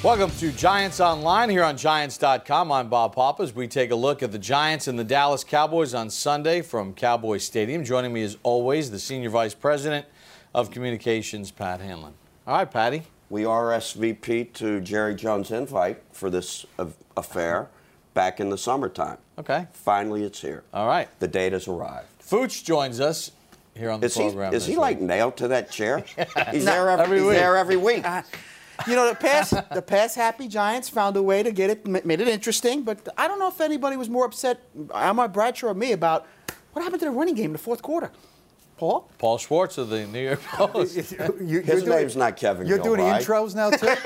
Welcome to Giants Online here on Giants.com. I'm Bob Pappas. We take a look at the Giants and the Dallas Cowboys on Sunday from Cowboy Stadium. Joining me as always, the Senior Vice President of Communications, Pat Hanlon. All right, Patty. We RSVP to Jerry Jones' invite for this affair back in the summertime. Okay. Finally, it's here. All right. The date has arrived. Fooch joins us here on the program. Is he like nailed to that chair? He's there every week. You know, the past happy Giants found a way to get it, made it interesting, but I don't know if anybody was more upset, Ahmad Bradshaw or me, about what happened to the running game in the fourth quarter. Paul? Paul Schwartz of the New York Post. His name's not Kevin You're Gill, doing right? intros now, too?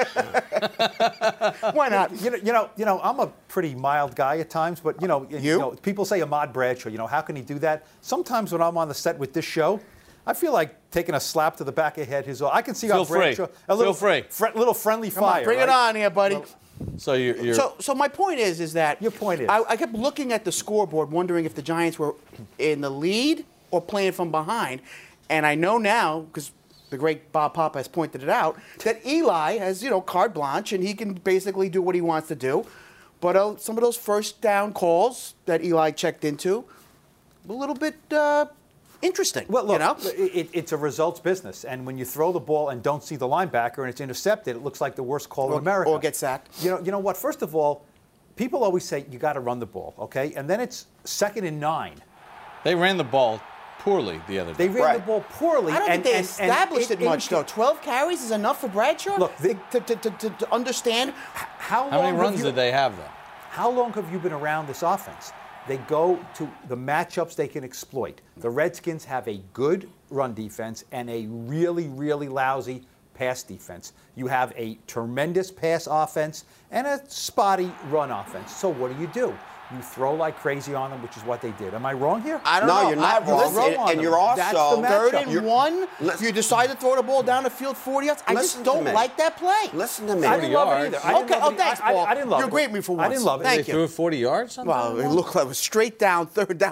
Why not? You know, I'm a pretty mild guy at times, but, you know, people say Ahmad Bradshaw, how can he do that? Sometimes when I'm on the set with this show, I feel like taking a slap to the back of the head. I can see how Bradshaw, a little friendly fire. Bring it on here, buddy. So you're So my point is that your point is I kept looking at the scoreboard, wondering if the Giants were in the lead or playing from behind, and I know now because the great Bob Papa has pointed it out that Eli has carte blanche and he can basically do what he wants to do, but some of those first down calls that Eli checked into, a little bit. Interesting. Well, look, it's a results business, and when you throw the ball and don't see the linebacker and it's intercepted, it looks like the worst call in America. Or get sacked. You know what? First of all, people always say you got to run the ball, okay? And then it's 2nd and 9. They ran the ball poorly the other day. They ran the ball poorly. I don't think they established it much, though. 12 carries is enough for Bradshaw? Look, to understand. How many runs did they have, though? How long have you been around this offense? They go to the matchups they can exploit. The Redskins have a good run defense and a really, really lousy pass defense. You have a tremendous pass offense and a spotty run offense. So what do? You throw like crazy on them, which is what they did. Am I wrong here? I don't know. No, you're not wrong. And you're also That's the third matchup. and one. You decide to throw the ball down the field 40 yards. I just don't like that play. Listen to me. I didn't love it either. Okay. Oh, thanks, Paul. I didn't love it. You agreed with me for once. I didn't love it. Thank They you. threw it 40 yards? Well, it looked like it was straight down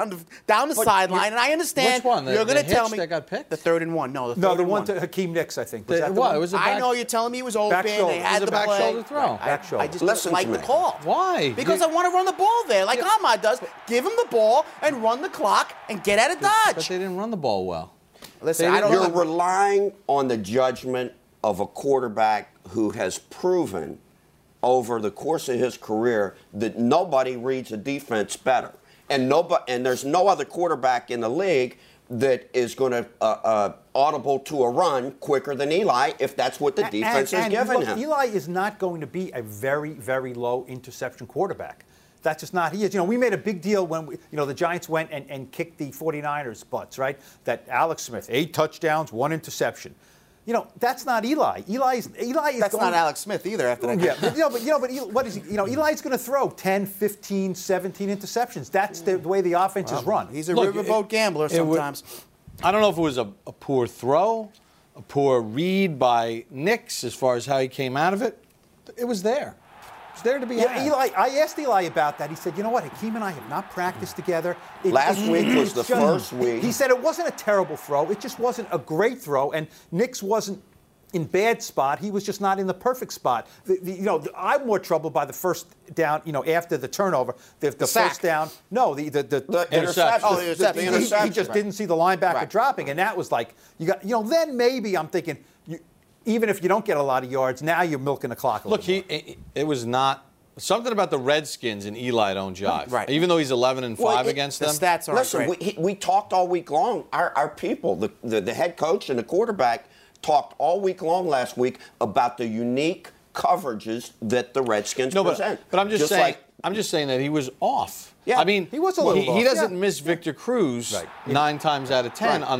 the sideline, and I understand. Which one? You're going to tell hitch me that got picked? The 3rd and 1. No, the 3rd No, the and one to Hakeem Nicks, I think. Was that the What? one? It was a back, I know you're telling me it was open. Back shoulder. They had It was the a back play. shoulder throw. Back shoulder. I just Listen don't like to the me. call. Why? Because I want to run the ball there, like Ahmad does. Give him the ball and run the clock and get out of But dodge. they didn't run the ball well. Listen, I don't You're know. relying on the judgment of a quarterback who has proven over the course of his career that nobody reads a defense better. And there's no other quarterback in the league that is going to audible to a run quicker than Eli if that's what the defense is giving him. Eli is not going to be a very, very low interception quarterback. That's just not he is. We made a big deal when the Giants went and kicked the 49ers' butts, right? That Alex Smith, 8 touchdowns, 1 interception. That's not Eli. Eli is That's going, not Alex Smith either after that. Yeah, but what is he? Eli's going to throw 10, 15, 17 interceptions. That's the way the offense is run. He's a riverboat gambler sometimes. I don't know if it was a poor throw, a poor read by Nicks as far as how he came out of it. It was there. It was there to be had. Eli. I asked Eli about that. He said, "You know what? Hakeem and I have not practiced together." Last week was the first week. He said it wasn't a terrible throw. It just wasn't a great throw, and Nicks wasn't in bad spot. He was just not in the perfect spot. I'm more troubled by the first down. After the turnover, the first down. No, the interception. Oh, the interception. He just didn't see the linebacker dropping, and that was like you got. Then maybe I'm thinking. Even if you don't get a lot of yards, now you're milking the clock a little more. It was not something about the Redskins and Eli don't jive. Right. Even though he's 11-5 against them. The stats aren't great. Listen, we talked all week long. Our people, the head coach and the quarterback, talked all week long last week about the unique coverages that the Redskins present. But I'm just saying. I'm just saying that he was off. Yeah, I mean, he was a little off. He doesn't miss Victor Cruz 9 times out of 10 Right. on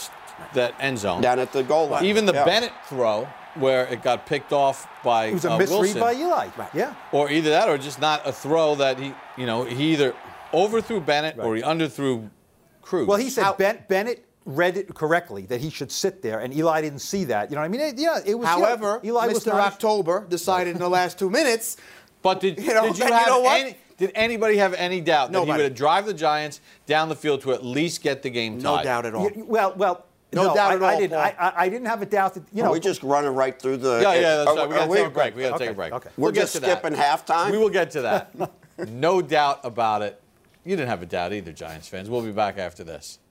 that end zone. Down at the goal line. Even the Bennett throw, where it got picked off by It was a misread Wilson, by Eli. Right. Yeah. or either that, or just not a throw that he either overthrew Bennett or he underthrew Cruz. Well, he said Bennett read it correctly that he should sit there, and Eli didn't see that. You know what I mean? It was. However, Eli was Mr. October decided in the last 2 minutes. But did anybody have any doubt that he would have drive the Giants down the field to at least get the game tied? No doubt at all. Well, No doubt at all, I didn't. Paul. I didn't have a doubt that, you know. Are we just running right through the... Yeah, that's are- right. We got are to take a break. We got to take a break. Okay. We're We'll get just to that. skipping halftime? We will get to that. No doubt about it. You didn't have a doubt either, Giants fans. We'll be back after this.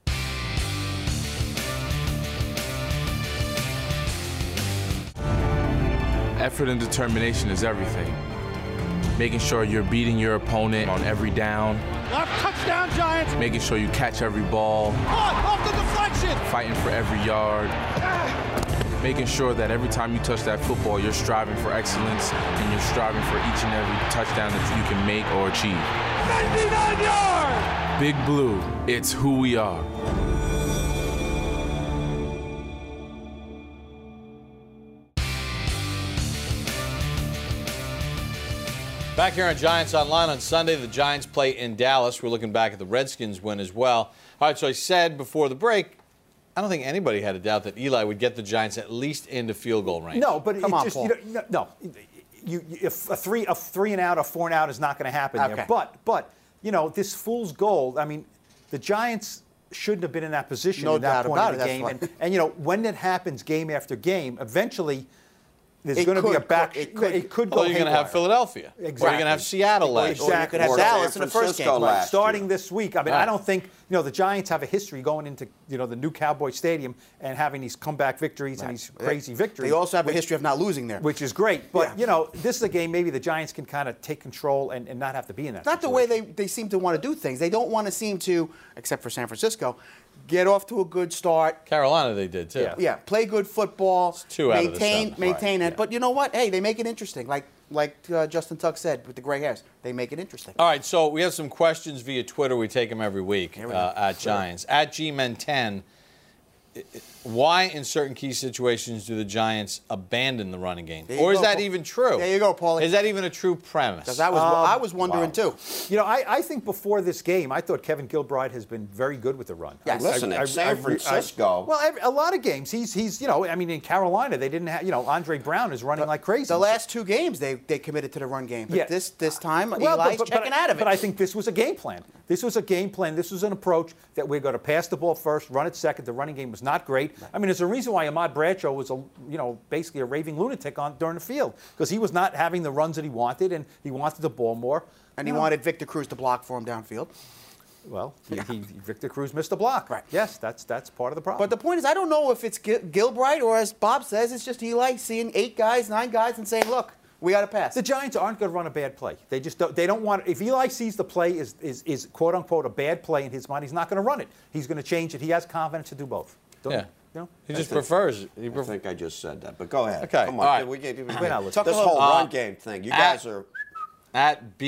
Effort and determination is everything. Making sure you're beating your opponent on every down. Touchdown, Giants! Making sure you catch every ball. Off the deflection! Fighting for every yard. Making sure that every time you touch that football, you're striving for excellence and you're striving for each and every touchdown that you can make or achieve. 99 yards! Big Blue, it's who we are. Back here on Giants Online on Sunday, the Giants play in Dallas. We're looking back at the Redskins win as well. All right, so I said before the break, I don't think anybody had a doubt that Eli would get the Giants at least into field goal range. No, but Come it on, just, Paul. no. If a three and out, a 4 and out is not going to happen Okay. there. But you know, this fool's gold. I mean, the Giants shouldn't have been in that position No at that doubt point about of the it, game. that's why. And you know, when it happens game after game, eventually there's It going to be a could- back. it could go Well, you're going to have haywire. Philadelphia. Or you're going to have Seattle last Or year. you could have Or Dallas San in the first Francisco game. last Starting year. this week, I mean, Right. I don't think, you know, the Giants have a history going into, you know, the new Cowboy Stadium and having these comeback victories and these crazy victories. They also have a history of not losing there. Which is great. But, Yeah. you know, this is a game maybe the Giants can kind of take control and not have to be in that Not the way they seem to want to do things. They don't want to seem to, except for San Francisco, get off to a good start. Carolina, they did too. Yeah. Yeah, play good football. It's 2 out of the 7. Maintain Right, it. But you know what? Hey, they make it interesting. Like Justin Tuck said with the gray hairs, they make it interesting. All right, so we have some questions via Twitter. We take them every week Here we go. at Giants. At GMen10, why in certain key situations do the Giants abandon the running game? There you Or is go, that Paul. even true? There you go, Paulie. Is that even a true premise? Because I was wondering wow. too. You know, I think before this game, I thought Kevin Gilbride has been very good with the run. Yes. Listen, at San Francisco... Well, a lot of games, he's you know, I mean, in Carolina, they didn't have, you know, Andre Brown is running like crazy. The last 2 games, they committed to the run game. But Yeah. this time, Well, Eli's checking out of it. But I think this was a game plan. This was a game plan. This was an approach that we're going to pass the ball first, run it second. The running game was not great. I mean, there's a reason why Ahmad Bradshaw was, basically a raving lunatic during the field because he was not having the runs that he wanted, and he wanted the ball more. and he wanted Victor Cruz to block for him downfield. Well, Victor Cruz missed a block. Right. Yes, that's part of the problem. But the point is, I don't know if it's Gilbride or, as Bob says, it's just Eli seeing 8 guys, 9 guys, and saying, "Look, we got to pass." the Giants aren't going to run a bad play. They just don't. They don't want. If Eli sees the play is quote unquote a bad play in his mind, he's not going to run it. He's going to change it. He has confidence to do both. Yeah. You know? He just prefers. I think I just said that, but go ahead. Okay, Come all on. right. We get, We're not listening. this whole run game thing. You guys are... At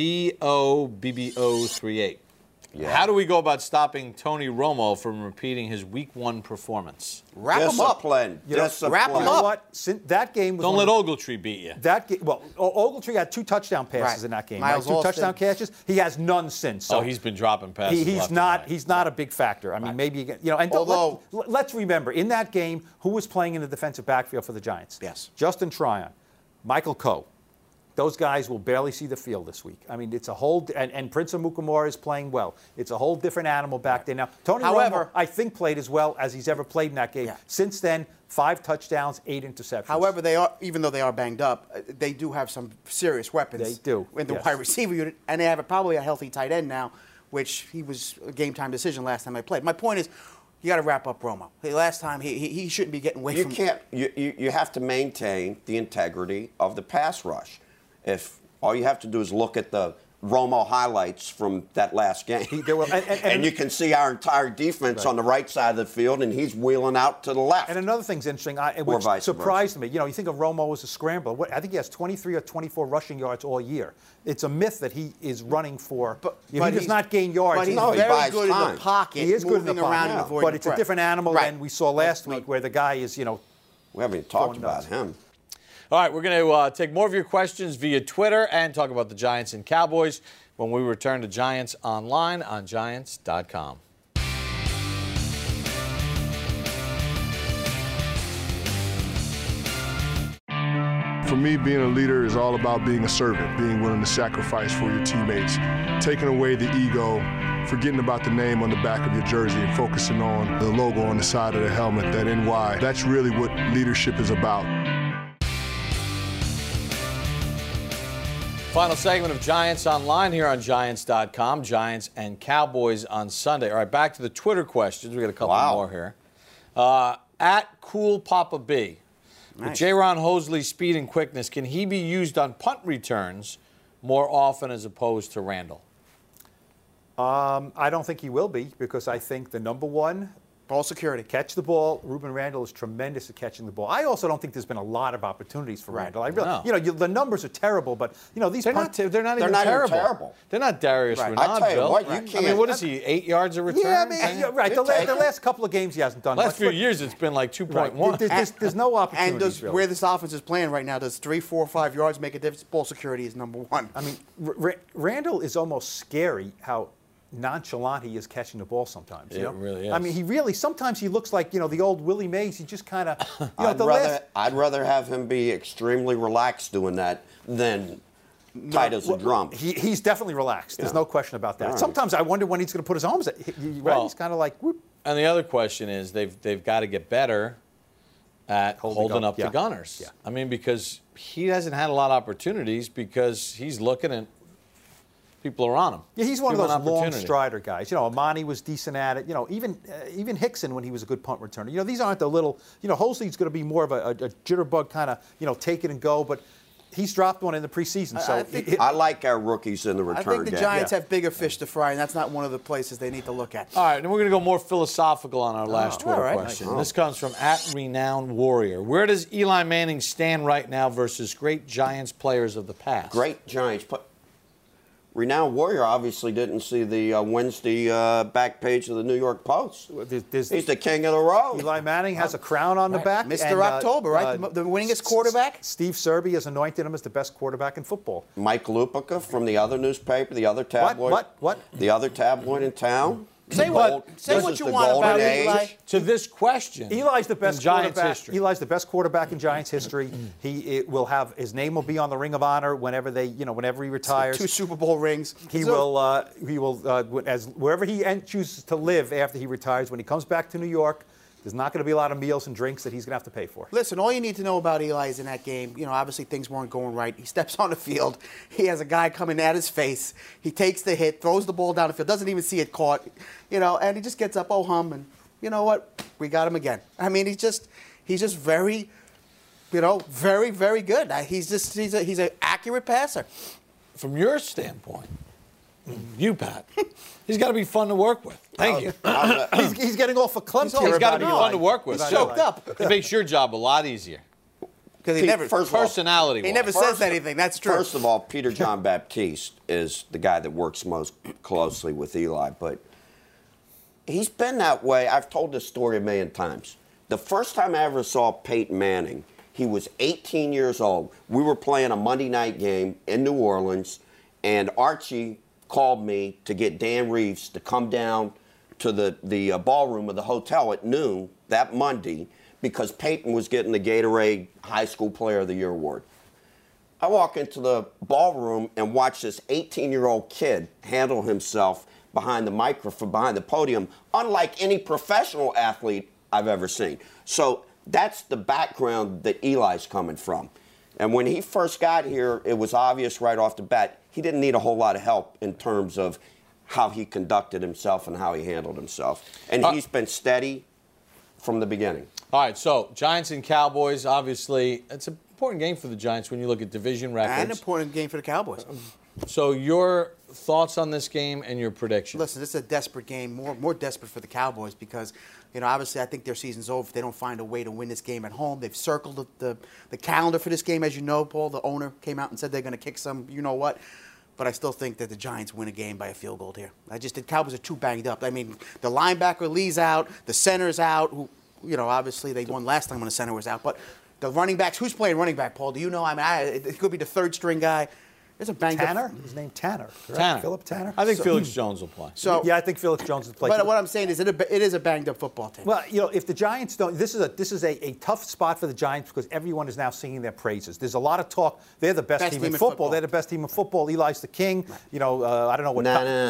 BOBBO38. Yeah. How do we go about stopping Tony Romo from repeating his Week 1 performance? Wrap him up. Discipline. Discipline. wrap 'em You know up. what? That game was Don't one let of Ogletree beat you. that game. Well, Ogletree had 2 touchdown passes Right. in that game. Miles right? 2 Austin. touchdown catches. He has none since. So Oh, he's been dropping passes. left he's and not. right. He's not a big factor. I mean, maybe and Although- let's remember in that game who was playing in the defensive backfield for the Giants. Yes. Justin Tryon, Michael Coe. Those guys will barely see the field this week. I mean, it's a whole and Prince of Mukamura is playing well. It's a whole different animal back there now. Tony However- Romo, I think, played as well as he's ever played in that game. Yeah. Since then, 5 touchdowns, 8 interceptions. However, even though they are banged up, they do have some serious weapons. They do, in the yes. wide receiver unit, and they have probably a healthy tight end now, which he was a game time decision last time they played. My point is, you got to wrap up Romo. Last time he shouldn't be getting away You from. can't. You have to maintain the integrity of the pass rush. If all you have to do is look at the Romo highlights from that last game, and you can see our entire defense on the right side of the field, and he's wheeling out to the left. And another thing's interesting, Or which vice surprised me. You know, you think of Romo as a scrambler. I think he has 23 or 24 rushing yards all year. It's a myth that he is running for. He does he's- not gain yards. But he's No, he very buys good in time. the pocket. He is good in the moving around pocket, and avoiding but it's a press. different animal Right. than we saw last week, where the guy is, you know. We haven't even talked Going about nuts. him. All right, we're going to take more of your questions via Twitter and talk about the Giants and Cowboys when we return to Giants Online on Giants.com. For me, being a leader is all about being a servant, being willing to sacrifice for your teammates, taking away the ego, forgetting about the name on the back of your jersey and focusing on the logo on the side of the helmet, that NY. That's really what leadership is about. Final segment of Giants Online here on Giants.com. Giants and Cowboys on Sunday. All right, back to the Twitter questions. We got a couple more here. At Cool Papa B. Nice. With J-Ron Hosley's speed and quickness, can he be used on punt returns more often as opposed to Randall? I don't think he will be, because I think the number one, ball security, catch the ball. Ruben Randall is tremendous at catching the ball. I also don't think there's been a lot of opportunities for Randall. I really, no. The numbers are terrible, but these they're not even terrible. They're not Darius Renard. I tell you what, you can't. I mean, what is he? 8 yards a return? Yeah, I mean, you're right. The last couple of games he hasn't done. Last few years it's been like 2.1. Right. There's no opportunities. And really. Where this offense is playing right now, does 3, 4, 5 yards make a difference? Ball security is number one. I mean, Randall is almost scary how nonchalant he is catching the ball sometimes. It really is. I mean, sometimes he looks like, the old Willie Mays. He just kind of, I'd rather have him be extremely relaxed doing that than tight as a drum. He's definitely relaxed. There's no question about that. Right. Sometimes I wonder when he's going to put his arms. He's kind of like, whoop. And the other question is they've got to get better at holding up the Gunners. Yeah. I mean, because he hasn't had a lot of opportunities because he's looking at people are on him. Yeah, he's one of those long strider guys. Amani was decent at it. Even Hickson when he was a good punt returner. These aren't the little. Hosley's going to be more of a jitterbug kind of take it and go, but he's dropped one in the preseason. So I like our rookies in the return game. I think the Giants have bigger fish to fry, and that's not one of the places they need to look at. All right, and we're going to go more philosophical on our last Twitter question. This comes from @RenownedWarrior. Where does Eli Manning stand right now versus great Giants players of the past? Great Giants. Renowned Warrior obviously didn't see the Wednesday back page of the New York Post. He's the king of the road. Eli Manning has a crown on the back. Mr. October, right? The winningest quarterback? Steve Serby has anointed him as the best quarterback in football. Mike Lupica from the other newspaper, the other tabloid. What? The other tabloid in town. Say what you want about Eli. To this question, Eli's the best Giants quarterback. history. Eli's the best quarterback in Giants history. His name will be on the Ring of Honor whenever he retires. 2 Super Bowl rings. He will as wherever he chooses to live after he retires. When he comes back to New York, there's not going to be a lot of meals and drinks that he's going to have to pay for. Listen, all you need to know about Eli is in that game, obviously things weren't going right. He steps on the field. He has a guy coming at his face. He takes the hit, throws the ball down the field, doesn't even see it caught, and he just gets up, oh hum, and you know what? We got him again. I mean, he's just very, very, very good. He's an accurate passer. From your standpoint, you, Pat, he's got to be fun to work with. Thank you. He's getting off a clump here. He's got to be fun to work with. He's choked up. It makes your job a lot easier. Because he never, personality-wise. He never says anything. That's true. First of all, Peter John Baptiste is the guy that works most closely with Eli, but he's been that way. I've told this story a million times. The first time I ever saw Peyton Manning, he was 18 years old. We were playing a Monday night game in New Orleans, and Archie called me to get Dan Reeves to come down to the ballroom of the hotel at noon that Monday because Peyton was getting the Gatorade High School Player of the Year award. I walk into the ballroom and watch this 18-year-old kid handle himself behind the microphone, behind the podium, unlike any professional athlete I've ever seen. So that's the background that Eli's coming from. And when he first got here, it was obvious right off the bat, he didn't need a whole lot of help in terms of how he conducted himself and how he handled himself. And he's been steady from the beginning. All right, so Giants and Cowboys, obviously, it's an important game for the Giants when you look at division records. And an important game for the Cowboys. So your thoughts on this game and your prediction? Listen, this is a desperate game, more desperate for the Cowboys because, obviously I think their season's over if they don't find a way to win this game at home. They've circled the calendar for this game, as you know, Paul. The owner came out and said they're going to kick some you-know-what. But I still think that the Giants win a game by a field goal here. The Cowboys are too banged up. I mean, the linebacker Lee's out, the center's out, who, obviously they won last time when the center was out. But the running backs, who's playing running back, Paul? Do you know? I mean, it could be the third-string guy. It's a banged Tanner? up. His name Tanner. Correct? Tanner. Philip Tanner? I think Felix Jones will play. So, Yeah, I think Felix Jones will play. but what I'm saying is, it is a banged up football team. Well, if the Giants don't, this is a tough spot for the Giants because everyone is now singing their praises. There's a lot of talk. They're the best team in football. They're the best team in football. Eli's the king. I don't know what.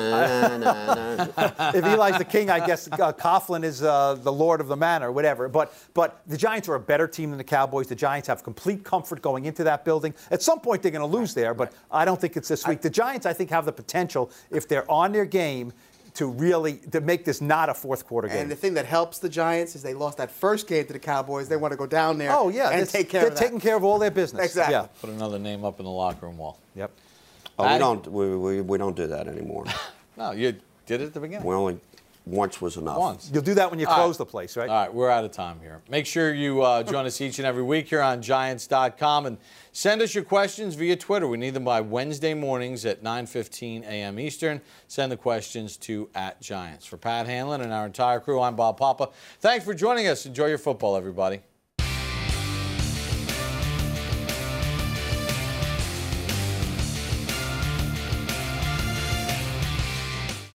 If Eli's the king, I guess Coughlin is the lord of the manor, whatever. But the Giants are a better team than the Cowboys. The Giants have complete comfort going into that building. At some point, they're going to lose there, but I don't think it's this week. The Giants, I think, have the potential, if they're on their game, to make this not a fourth quarter game. And the thing that helps the Giants is they lost that first game to the Cowboys. They want to go down there and take care of that. They're taking care of all their business. Exactly. Yeah. Put another name up in the locker room wall. Yep. Oh, we don't do that anymore. No, you did it at the beginning. We only once was enough. Once. You'll do that when you close the place, right? All right, we're out of time here. Make sure you join us each and every week here on Giants.com and send us your questions via Twitter. We need them by Wednesday mornings at 9:15 a.m. Eastern. Send the questions to @Giants. For Pat Hanlon and our entire crew, I'm Bob Papa. Thanks for joining us. Enjoy your football, everybody.